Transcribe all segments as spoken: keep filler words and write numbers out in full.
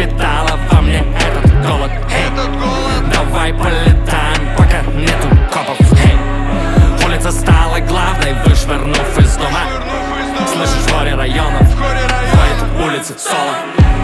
воспитала во мне этот голод. Эй, давай полетаем, пока нету копов. Эй, улица стала главной, вышвырнув из дома. Слышишь, в хоре районов воет улицы соло.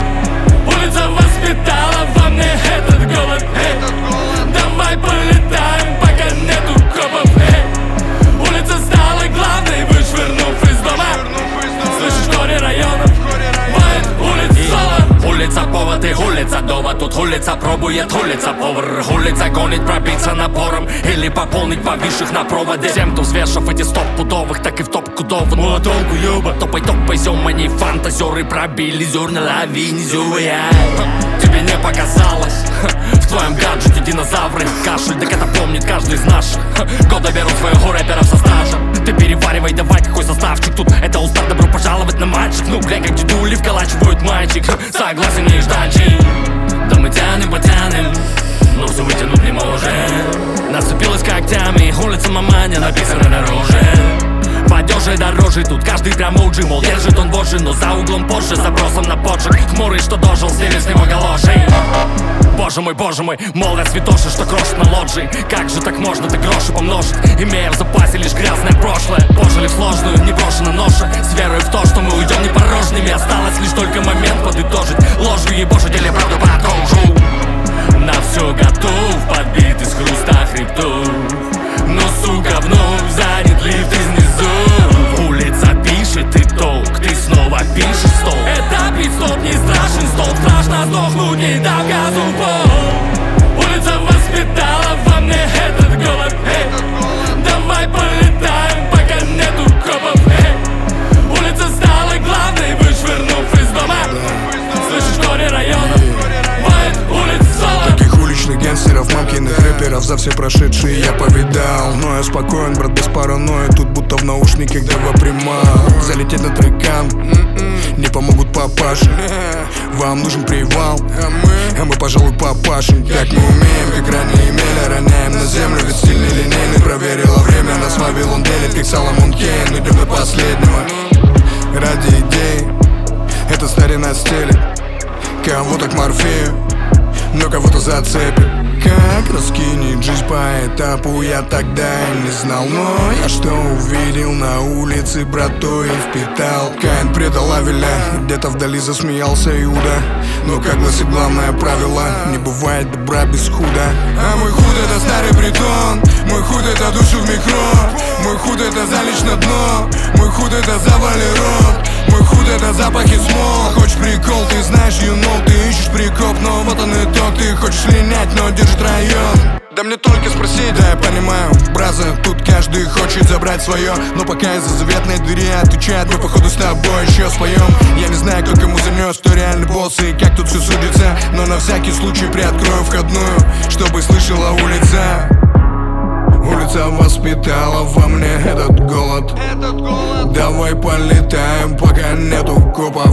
Улица воспитала во мне этот голод. Эй, давай полетаем, пока нету копов. Эй, улица стала главной, вышвырнув из дома. Слышишь, в хоре районов воет улицы соло. Улица повод и улица дома. Тут улица пробует, улица повар. Улица гонит пробиться напором или пополнить повисших на проводе. Всем, кто взвешив эти стоп-пудовых, так и в топ-кудов. Ну а толку, ёба? Топай, топай, зём, они фантазеры пробили зерна лавини, зюя. Тебе не показалось? В твоем гаджете динозавры кашель, так это помнит каждый из наших. Года берут своего рэпера со стажем. Ты переваривай, давай, какой составчик тут. Это устав, добро пожаловать на матчик. Ну глянь, как дедули вколачивают мальчик. Согласен, не ждачи. Да мы тянем, потянем, но все вытянуть не можем. Наступилась когтями, улица Маманя написано дороже. Падежи дороже, тут каждый прям уджи. Мол, держит он вожжи, но за углом позже запросом на поджиг. Хмурый, что дожил, снимет с него галошей. Боже мой, боже мой, мол, я святоши, что крошит на лоджии. Как же так можно, ты гроши помножить, имея в запасе лишь грязное прошлое. Пожили в сложную, не брошена ноша, с верой в то, что мы уйдем не порожними. Осталось лишь только момент подытожить ложью и боже деле правду продолжу. На все готов, подбит из хруста хребтов. Но, сука, вновь занят лифт из низов. Улица пишет итог, ты снова пишешь стол. Это пит-стоп не страшен, стол страшно сдохнуть, не дав газу в пол. Улица воспитала во мне этот голод. Эй, давай полетаем, пока нету копов. Эй, улица стала главной, вышвырнув из дома. Слышишь, в хоре районов воет улица соло. Таких уличных гангстеров, мамкиных рэперов за все прошедшие я повидал. Но я спокоен, брат, без паранойи. Тут будто в наушниках два примал. Залететь на трекан не помогут папаши. Вам нужен привал, а мы, пожалуй, попашем. Как мы умеем, как ранее имели, роняем на землю. Ведь стильный линейный проверило время. Нас Вавилон делит, как Соломон Кейн. Идем до последнего ради идей. Это старина стелит кого-то к Морфею, но кого-то зацепит. Как раскинет жизнь по этапу, я тогда и не знал. Но я что увидел на улице, брат, то и впитал. Каин предал Авеля, где-то вдали засмеялся Иуда. Но как гласит главное правило, не бывает добра без худа. А мой худ это старый притон, мой худ это душу в микро. Мой худ это залечь на дно, мой худ это завалерон. Мой худ это запахи смол. Хочешь прикол, ты знаешь, you know, ты ищешь прикоп. Но вот он итог, ты хочешь линять, но держит район. Да мне только спросить, да я понимаю, браза, тут каждый хочет забрать свое. Но пока из-за заветной двери отвечает, мы походу с тобой еще споем. Я не знаю, кто кому занес, кто реальный босс и как тут все судится. Но на всякий случай приоткрою входную, чтобы слышала улица. Улица воспитала во мне этот голод. Этот голод. Давай полетаем, пока нету копов.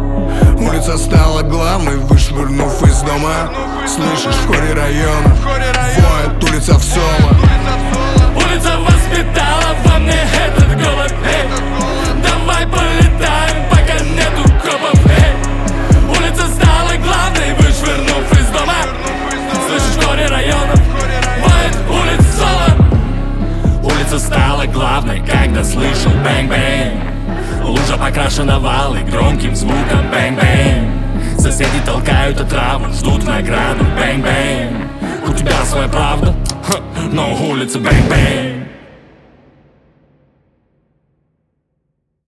Улица стала главной, вышвырнув из дома. Слышишь, в хоре района воет улица в соло. Улица воспитала во мне этот голод. Эй, давай полетаем, пока нету копов. Эй, улица стала главной, вышвырнув из дома. Слышишь, в хоре районов воет улица соло. Улица стала главной, когда слышал бэнг-бэнг. Лужа покрашена валой громким звуком бэнг-бэнг. Соседи толкают отраву, ждут награду бэнг-бэнг. У тебя своя правда, но улица бэнг-бэнг.